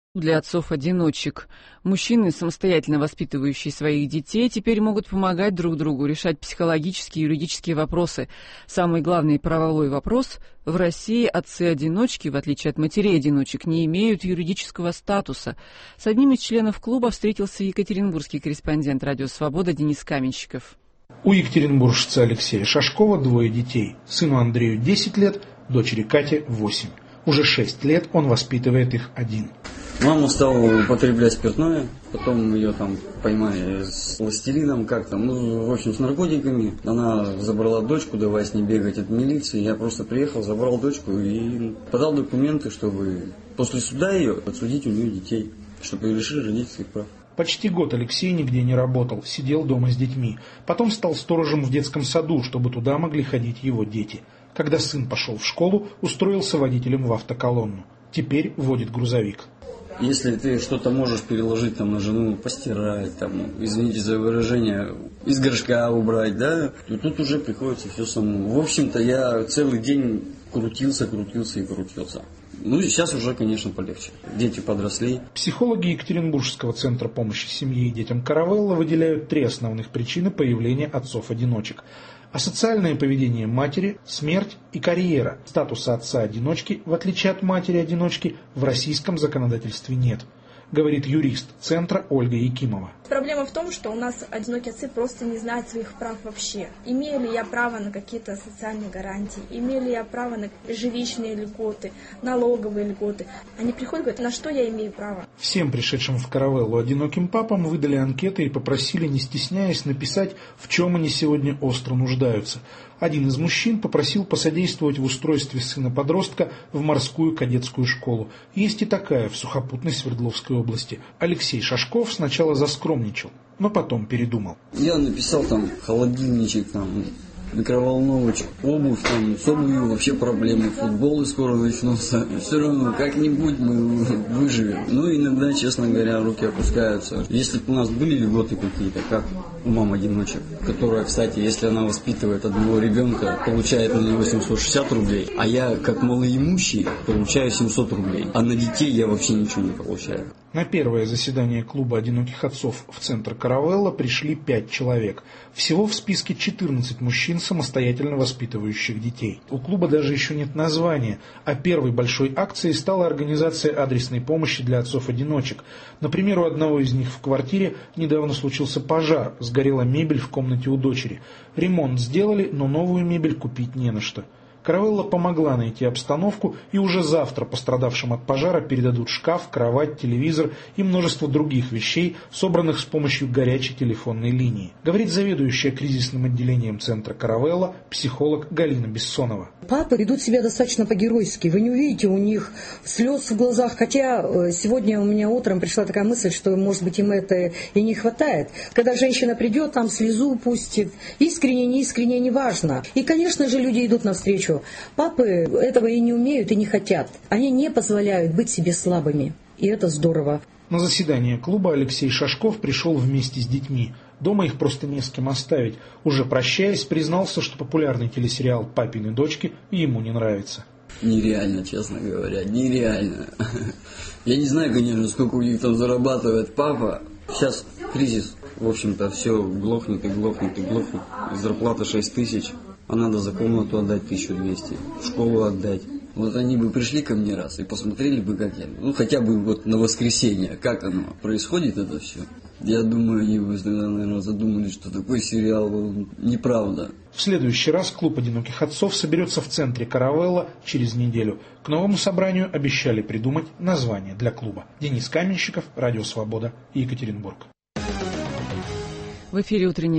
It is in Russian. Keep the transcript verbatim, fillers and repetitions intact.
Для отцов-одиночек. Мужчины, самостоятельно воспитывающие своих детей, теперь могут помогать друг другу решать психологические и юридические вопросы. Самый главный правовой вопрос – в России отцы-одиночки, в отличие от матерей-одиночек, не имеют юридического статуса. С одним из членов клуба встретился екатеринбургский корреспондент «Радио Свобода» Денис Каменщиков. У екатеринбуржца Алексея Шашкова двое детей. Сыну Андрею десять лет, дочери Кате восемь. Уже шесть лет он воспитывает их один. Мама стала употреблять спиртное, потом ее там поймали с пластилином как-то, ну, в общем, с наркотиками. Она забрала дочку, давай с ней бегать от милиции. Я просто приехал, забрал дочку и подал документы, чтобы после суда ее отсудить у нее детей, чтобы ее лишили родительских прав. Почти год Алексей нигде не работал, сидел дома с детьми. Потом стал сторожем в детском саду, чтобы туда могли ходить его дети. Когда сын пошел в школу, устроился водителем в автоколонну. Теперь водит грузовик. Если ты что-то можешь переложить там на жену, постирать, там, извините за выражение, из горшка убрать, да, то тут уже приходится все самому. В общем-то, я целый день крутился, крутился и крутился. Ну и сейчас уже, конечно, полегче. Дети подросли. Психологи Екатеринбургского центра помощи семье и детям Каравелла выделяют три основных причины появления отцов-одиночек. Асоциальное поведение матери, смерть и карьера. Статуса отца-одиночки, в отличие от матери-одиночки, в российском законодательстве нет, говорит юрист центра Ольга Якимова. Проблема в том, что у нас одинокие отцы просто не знают своих прав вообще. Имею ли я право на какие-то социальные гарантии, имею ли я право на жилищные льготы, налоговые льготы. Они приходят и говорят, на что я имею право. Всем пришедшим в Каравеллу одиноким папам выдали анкеты и попросили, не стесняясь, написать, в чем они сегодня остро нуждаются. Один из мужчин попросил посодействовать в устройстве сына-подростка в морскую кадетскую школу. Есть и такая в Сухопутной Свердловской области. Алексей Шашков сначала заскромничал, но потом передумал. Я написал там холодильничек, там, микроволновочку, обувь, там, с обувью вообще проблемы, футболы скоро начнутся. Все равно как-нибудь мы выживем. Ну, иногда, честно говоря, руки опускаются. Если бы у нас были льготы какие-то, как у мам-одиночек, которая, кстати, если она воспитывает одного ребенка, получает на него семьсот шестьдесят рублей, а я, как малоимущий, получаю семьсот рублей. А на детей я вообще ничего не получаю. На первое заседание клуба одиноких отцов в центр Каравелла пришли пять человек. Всего в списке четырнадцать мужчин, самостоятельно воспитывающих детей. У клуба даже еще нет названия, а первой большой акцией стала организация адресной помощи для отцов-одиночек. Например, у одного из них в квартире недавно случился пожар, сгорела мебель в комнате у дочери. Ремонт сделали, но новую мебель купить не на что. Каравелла помогла найти обстановку, и уже завтра пострадавшим от пожара передадут шкаф, кровать, телевизор и множество других вещей, собранных с помощью горячей телефонной линии, говорит заведующая кризисным отделением центра Каравелла, психолог Галина Бессонова. Папы ведут себя достаточно по-геройски. Вы не увидите у них слез в глазах, хотя сегодня у меня утром пришла такая мысль, что, может быть, им это и не хватает. Когда женщина придет, там слезу пустит, искренне, неискренне, неважно. И, конечно же, люди идут навстречу. Папы этого и не умеют, и не хотят. Они не позволяют быть себе слабыми. И это здорово. На заседание клуба Алексей Шашков пришел вместе с детьми. Дома их просто не с кем оставить. Уже прощаясь, признался, что популярный телесериал «Папины дочки» ему не нравится. Нереально, честно говоря, нереально. Я не знаю, конечно, сколько у них там зарабатывает папа. Сейчас кризис, в общем-то, все глохнет и глохнет и глохнет. Зарплата шесть тысяч. А надо за комнату отдать тысячу двести, в школу отдать. Вот они бы пришли ко мне раз и посмотрели бы, как я, ну хотя бы вот на воскресенье, как оно происходит это все. Я думаю, они бы, наверное, задумались, что такой сериал неправда. В следующий раз клуб одиноких отцов соберется в центре Каравелла через неделю. К новому собранию обещали придумать название для клуба. Денис Каменщиков, Радио Свобода, Екатеринбург. В эфире утренней